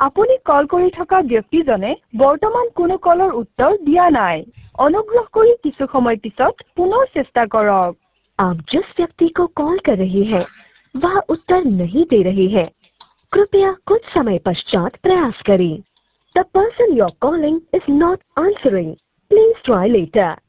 আপুনি কল কৰি থকা ব্যক্তিজনে বৰ্তমান কোনো কলৰ উত্তৰ দিয়া নাই। অনুগ্ৰহ কৰি কিছু সময় পিছত পুনৰ চেষ্টা কৰক। आप जिस व्यक्ति को कॉल कर रहे हैं वह उत्तर नहीं दे रहे हैं। कृपया कुछ समय पश्चात प्रयास करें। The person you're calling is not answering. Please try later.